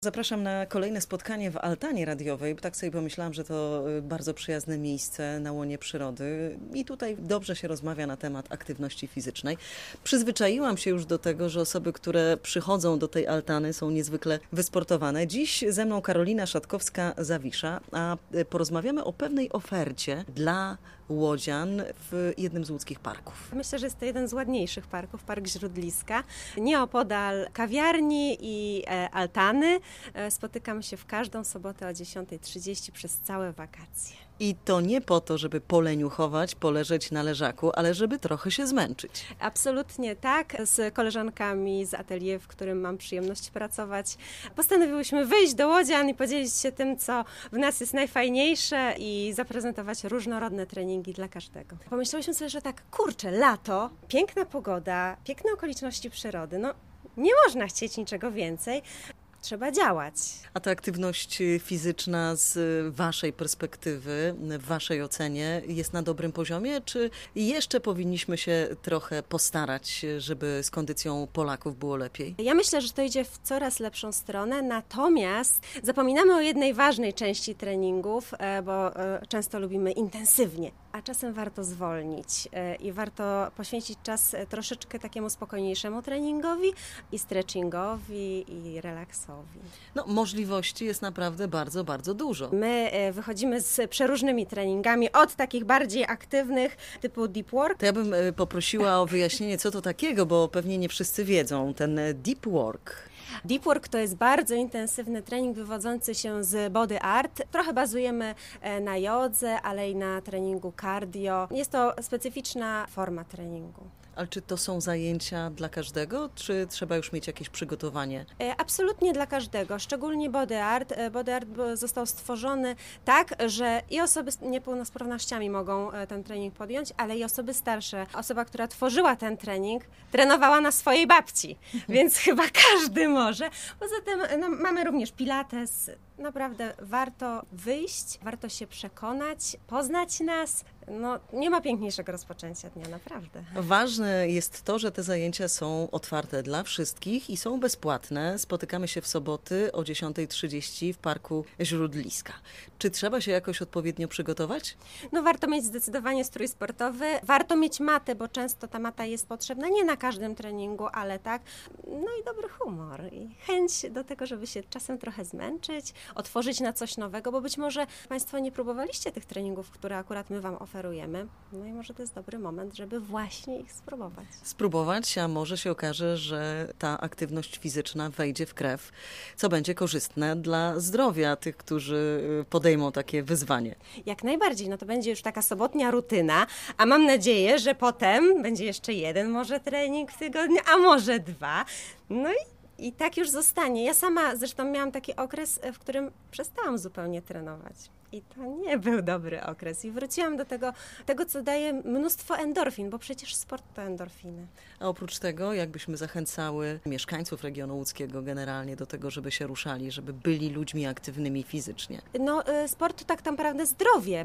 Zapraszam na kolejne spotkanie w altanie radiowej. Tak sobie pomyślałam, że to bardzo przyjazne miejsce na łonie przyrody i tutaj dobrze się rozmawia na temat aktywności fizycznej. Przyzwyczaiłam się już do tego, że osoby, które przychodzą do tej altany, są niezwykle wysportowane. Dziś ze mną Karolina Szatkowska-Zawisza, a porozmawiamy o pewnej ofercie dla łodzian w jednym z łódzkich parków. Myślę, że jest to jeden z ładniejszych parków, Park Źródliska. Nieopodal kawiarni i altany. Spotykamy się w każdą sobotę o 10:30 przez całe wakacje. I to nie po to, żeby poleniuchować, poleżeć na leżaku, ale żeby trochę się zmęczyć. Absolutnie tak. Z koleżankami z atelier, w którym mam przyjemność pracować, postanowiłyśmy wyjść do łodzian i podzielić się tym, co w nas jest najfajniejsze i zaprezentować różnorodne treningi dla każdego. Pomyślałyśmy sobie, że tak, kurczę, lato, piękna pogoda, piękne okoliczności przyrody, no nie można chcieć niczego więcej. Trzeba działać. A ta aktywność fizyczna z waszej perspektywy, w waszej ocenie jest na dobrym poziomie, czy jeszcze powinniśmy się trochę postarać, żeby z kondycją Polaków było lepiej? Ja myślę, że to idzie w coraz lepszą stronę, natomiast zapominamy o jednej ważnej części treningów, bo często lubimy intensywnie, a czasem warto zwolnić i warto poświęcić czas troszeczkę takiemu spokojniejszemu treningowi i stretchingowi i relaksowi. No, możliwości jest naprawdę bardzo, bardzo dużo. My wychodzimy z przeróżnymi treningami, od takich bardziej aktywnych, typu deep work. To ja bym poprosiła o wyjaśnienie, co to takiego, bo pewnie nie wszyscy wiedzą, ten deep work. Deep work to jest bardzo intensywny trening wywodzący się z body art. Trochę bazujemy na jodze, ale i na treningu cardio. Jest to specyficzna forma treningu. Ale czy to są zajęcia dla każdego, czy trzeba już mieć jakieś przygotowanie? Absolutnie dla każdego, szczególnie body art. Body art został stworzony tak, że i osoby z niepełnosprawnościami mogą ten trening podjąć, ale i osoby starsze. Osoba, która tworzyła ten trening, trenowała na swojej babci, więc chyba każdy może. Poza tym mamy również pilates. Naprawdę warto wyjść, warto się przekonać, poznać nas. No, nie ma piękniejszego rozpoczęcia dnia, naprawdę. Ważne jest to, że te zajęcia są otwarte dla wszystkich i są bezpłatne. Spotykamy się w soboty o 10:30 w Parku Źródliska. Czy trzeba się jakoś odpowiednio przygotować? No, warto mieć zdecydowanie strój sportowy, warto mieć matę, bo często ta mata jest potrzebna nie na każdym treningu, ale tak. No i dobry humor i chęć do tego, żeby się czasem trochę zmęczyć, otworzyć na coś nowego, bo być może Państwo nie próbowaliście tych treningów, które akurat my Wam oferujemy. No i może to jest dobry moment, żeby właśnie ich spróbować. Spróbować, a może się okaże, że ta aktywność fizyczna wejdzie w krew, co będzie korzystne dla zdrowia tych, którzy podejmą takie wyzwanie. Jak najbardziej, no to będzie już taka sobotnia rutyna, a mam nadzieję, że potem będzie jeszcze jeden może trening w tygodniu, a może dwa. No i tak już zostanie. Ja sama zresztą miałam taki okres, w którym przestałam zupełnie trenować. I to nie był dobry okres. I wróciłam do tego, co daje mnóstwo endorfin, bo przecież sport to endorfiny. A oprócz tego, jakbyśmy zachęcały mieszkańców regionu łódzkiego generalnie do tego, żeby się ruszali, żeby byli ludźmi aktywnymi fizycznie? No, sport to tak naprawdę zdrowie.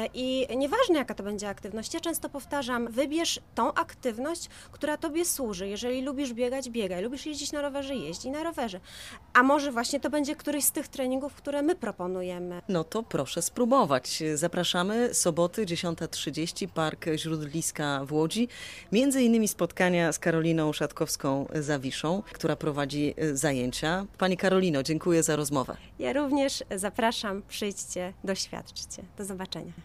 I nieważne, jaka to będzie aktywność. Ja często powtarzam, wybierz tą aktywność, która Tobie służy. Jeżeli lubisz biegać, biegaj. Lubisz jeździć na rowerze, jeźdź na rowerze. A może właśnie to będzie któryś z tych treningów, które my proponujemy. No to proszę spróbować. Zapraszamy soboty 10:30 Park Źródliska w Łodzi. Między innymi spotkania z Karoliną Szatkowską-Zawiszą, która prowadzi zajęcia. Pani Karolino, dziękuję za rozmowę. Ja również zapraszam, przyjdźcie, doświadczcie. Do zobaczenia.